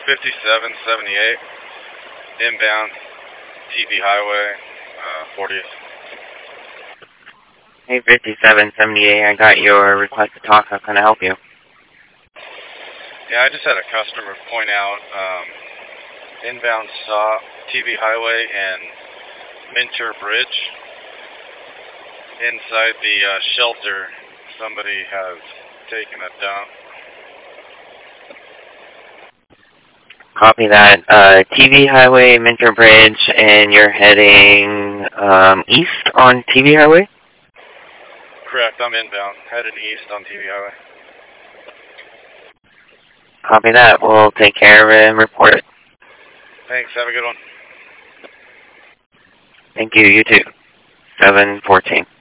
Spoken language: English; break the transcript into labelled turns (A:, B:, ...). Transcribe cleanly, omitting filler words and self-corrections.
A: 5778, inbound, TV Highway, 40th.
B: Hey, 5778, I got your request to talk. How can I help you?
A: Yeah, I just had a customer point out inbound stop, TV Highway and Minter Bridge. Inside the shelter, somebody has taken a dump.
B: Copy that. TV Highway, Minter Bridge, and you're heading east on TV Highway?
A: Correct, I'm inbound, headed east on TV Highway.
B: Copy that. We'll take care of it and report it.
A: Thanks, have a good one.
B: Thank you, you too. 714.